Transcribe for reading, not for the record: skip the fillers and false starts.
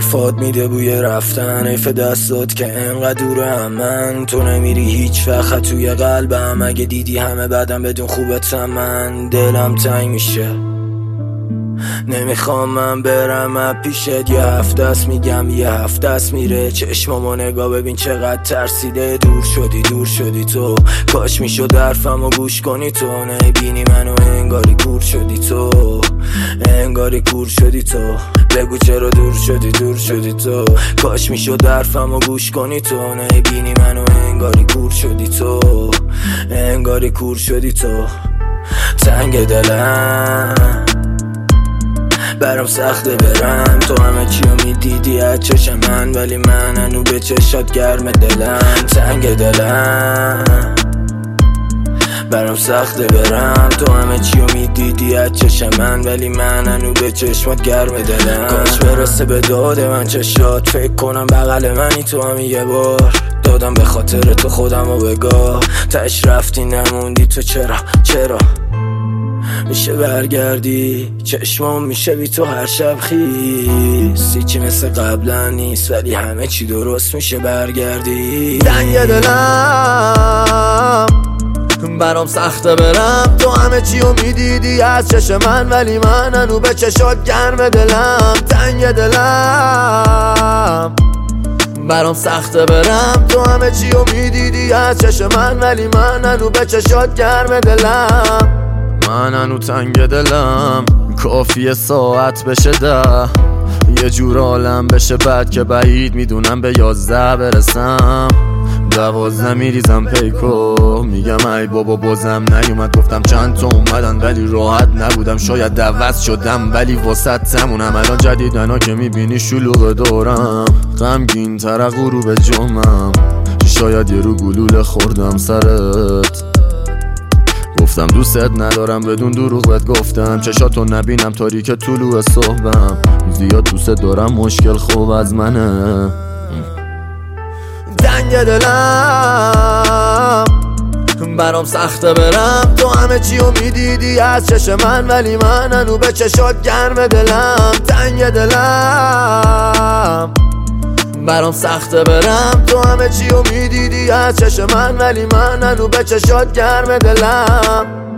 حرفات میده بوی رفتن، حیف دستات که انقدر دوره من. تو نمیری هیچ وقت توی قلبم، اگه دیدی همه بعدم بدون خوبتم من دلم تنگ میشه. نمیخوام من برم از پیشت، یه هفته است میگم یه هفته است میره. چشمامو نگاه ببین چقدر ترسیده. دور شدی تو، کاش میشد حرفمو گوش کنی تو. نبینی منو انگاری کور شدی تو، انگاری کور شدی تو. بگو چرا دور شدی تو، کاش میشد حرفمو گوش کنی تو. نبینی منو انگاری کور شدی تو، انگاری کور شدی تو. تنگ دلم برام سخته برم، تو همه چیو میدیدی از چشم من، ولی من هنو به چشات گرم دلم. تنگ دلم برام سخته برم، تو همه چیو میدیدی از چشم من، ولی من هنو به چشمات گرم دلم. کاش برسه به داد من چشات، فکر کنم بغل منی تو هم یه بار. دادم به خاطر تو خودمو بگاه، تش رفتی نموندی تو. چرا میشه برگردی؟ چشمام میشه بی تو هر شب خیس. هیچی مثل قبلا نیست، ولی همه چی درست میشه برگردی. تنگ دلم برام سخته برم، تو همه چیو میدیدی از چشم من، ولی من هنو به چشات گرم دلم. تنگ دلم برام سخته برم، تو همه چیو میدیدی از چشم من، ولی من هنو به چشات گرم دلم. من هنو تنگ دلم، کافیه ساعت بشه 10، یه جور عالم بشه بعد که بعید میدونم به 11 برسم. 12 میریزم پیکو، میگم ای بابا بازم نیومد. گفتم چند تا اومدن ولی راحت نبودم، شاید عوض شدم ولی واسط تمونم. الان جدیدنا که میبینی شلوغ دارم، غمگین تر غروب جمعم، شاید یه رو گلوله خوردم سرت. گفتم دوستت ندارم بدون دروغ بهت گفتم، چشاتو نبینم تاریک طلوع صبحم. زیاد دوست دارم مشکل خوب از منه. تنگ دلم برام سخته برم، تو همه چیو میدیدی از چشم من، ولی من هنو به چشات گرم دلم. تنگ دلم برام سخته برم، تو همه چیو میدیدی از چشم من، ولی من هنو به چشات گرم دلم.